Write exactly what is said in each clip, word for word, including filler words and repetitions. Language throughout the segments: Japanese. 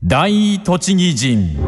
大栃木人。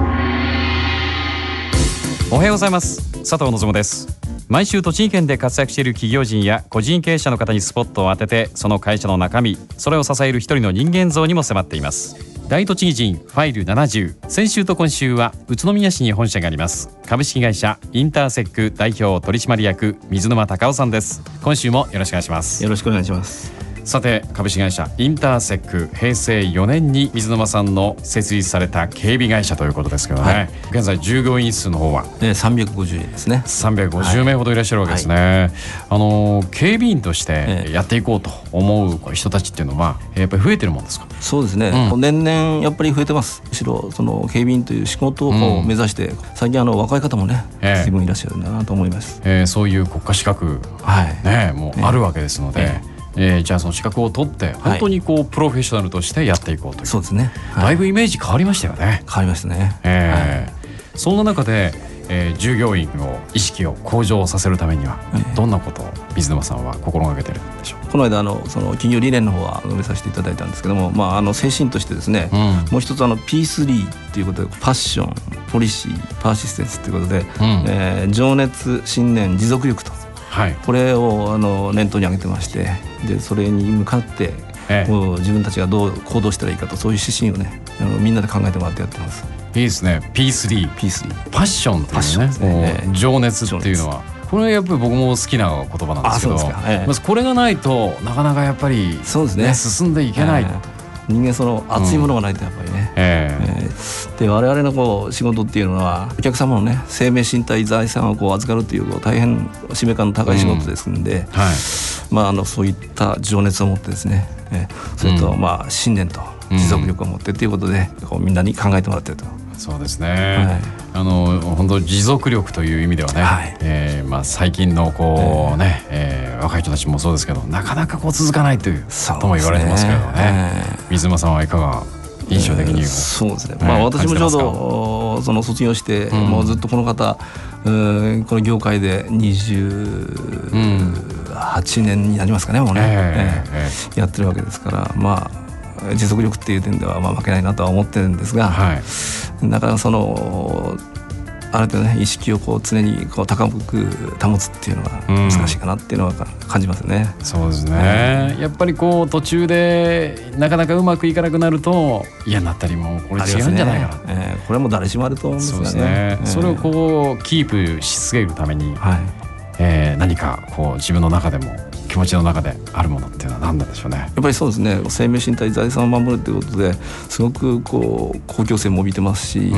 おはようございます。佐藤望です。毎週栃木県で活躍している企業人や個人経営者の方にスポットを当てて、その会社の中身、それを支える一人の人間像にも迫っています。大栃木人ファイルななじゅう、先週と今週は宇都宮市に本社があります株式会社インターセック代表取締役水沼隆夫さんです。今週もよろしくお願いします。 よろしくお願いします。 さて、株式会社インターセック平成よねんに水沼さんの設立された警備会社ということですけどね、はい、現在従業員数の方は、 えー、さんびゃくごじゅうにんですね。 さんびゃくごじゅうめいほどいらっしゃるわけですね、はいはい、あの警備員としてやっていこうと思う人たちっていうのはやっぱり増えてるもんですか？ そうですね、うん、年々やっぱり増えてます。むしろその警備員という仕事をこう目指して、うん、最近あの若い方もね、えー、自分いらっしゃるんだなと思います、 えー、そういう国家資格、はいね、もうあるわけですので、えーえー、じゃあその資格を取って本当にこう、はい、プロフェッショナルとしてやっていこうという。 そうですね、 はい、だいぶイメージ変わりましたよね。 変わりましたね、 えーはい、そんな中で、えー、従業員の意識を向上させるためには、えー、どんなことを水沼さんは心がけてるんでしょう？ この間あのその企業理念の方は述べさせていただいたんですけども、まあ、あの精神としてですね、うん、もう一つあの ピースリー ということでパッション、ポリシー、パーシステンスということで、うんえー、情熱、信念、持続力と、はい、これをあの念頭に挙げてまして、でそれに向かって、ええ、自分たちがどう行動したらいいかと、そういう指針をねあのみんなで考えてもらってやってます。 いいですね。 ピースリー、 ピースリーパッションっていうね、ねええ、情熱っていうのはこれはやっぱり僕も好きな言葉なんですけど、ええ、まずこれがないとなかなかやっぱり、ねそうですね、進んでいけない、ええ、 人間その熱いものがないとやっぱりね、うんえええー、で我々のこう仕事っていうのはお客様のね生命身体財産をこう預かるというこう大変使命感の高い仕事ですんで、うんはいまあ、あのそういった情熱を持ってですね、えー、それとまあ信念と持続力を持ってということで、うん、こうみんなに考えてもらっていると。 そうですね、はい、あの本当持続力という意味ではね、はいえーまあ、最近のこう、ねえーえー、若い人たちもそうですけどなかなかこう続かないというとも言われてますけどね、えー、水沼さんはいかが印象的に、えー、そうですね、まあ、 私もちょうどその卒業して、うん、もうずっとこの方、うん、この業界でにじゅうはちねんになりますかねもうね、えーえー、やってるわけですから、まあ持続力っていう点ではまあ負けないなとは思ってるんですが、はい、なかなかそのある程度ね意識をこう常にこう高く保つっていうのが難しいかなっていうのは感じますね、 うん、そうですね、うん、やっぱりこう途中でなかなかうまくいかなくなると嫌になったりもこれ違うんじゃないかな、ねえー、これも誰しもあると思うんですがね。 そうですね、えー、それをこうキープし続けるために、はいえー、何かこう自分の中でも気持ちの中であるものっていうのは何なんでしょうね。 やっぱりそうですね、生命身体財産を守るということですごくこう公共性も帯びてますし、うん、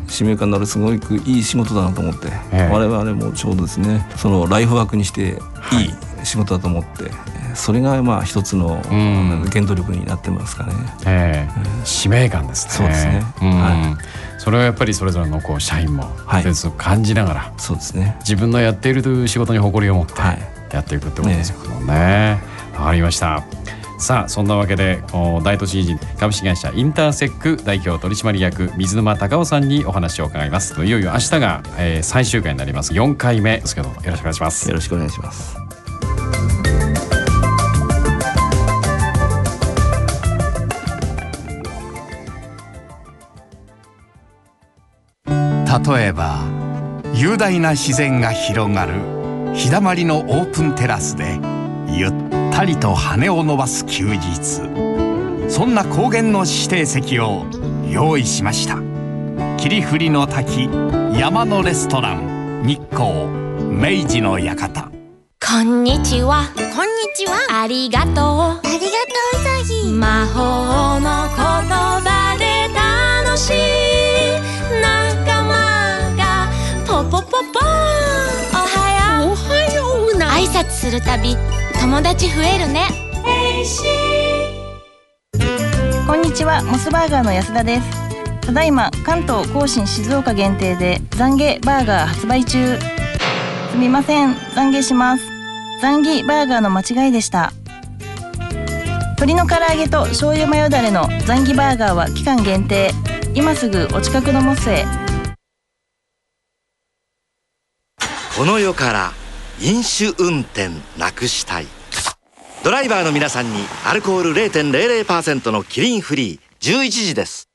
使命感のあるすごくいい仕事だなと思って、えー、我々もちょうどですねそのライフワークにしていい仕事だと思って、はい、それがまあ一つの原動力になってますかね、 えーえー、使命感ですね。 そうですね、うんはい、 それはやっぱりそれぞれのこう社員も感じながら、はい、そうですね、自分のやっているという仕事に誇りを持ってやっていくってことですよね。わかりました。さあそんなわけで大都市人株式会社インターセック代表取締役水沼隆夫さんにお話を伺います。いよいよ明日が、えー、最終回になります。よんかいめですけどよろしくお願いします。 よろしくお願いします。 例えば雄大な自然が広がる日だまりのオープンテラスでゆったりと羽を伸ばす休日、そんな高原の指定席を用意しました。霧降りの滝、山のレストラン、日光明治の館。 こんにちは。こんにちは。ありがとう。ありがとううさぎ。魔法の言葉で楽しい仲間がポポポポー。おはよう。おはような。挨拶するたび友達増えるね。 こんにちは、モスバーガーの安田です。ただいま関東甲信静岡限定で懺悔バーガー発売中。すみません、懺悔します。懺悔バーガーの間違いでした。鶏の唐揚げと醤油マヨダレの懺悔バーガーは期間限定。今すぐお近くのモスへ。 この世から飲酒運転なくしたい。ドライバーの皆さんにアルコール ゼロてんゼロゼロパーセント のキリンフリーじゅういちじです。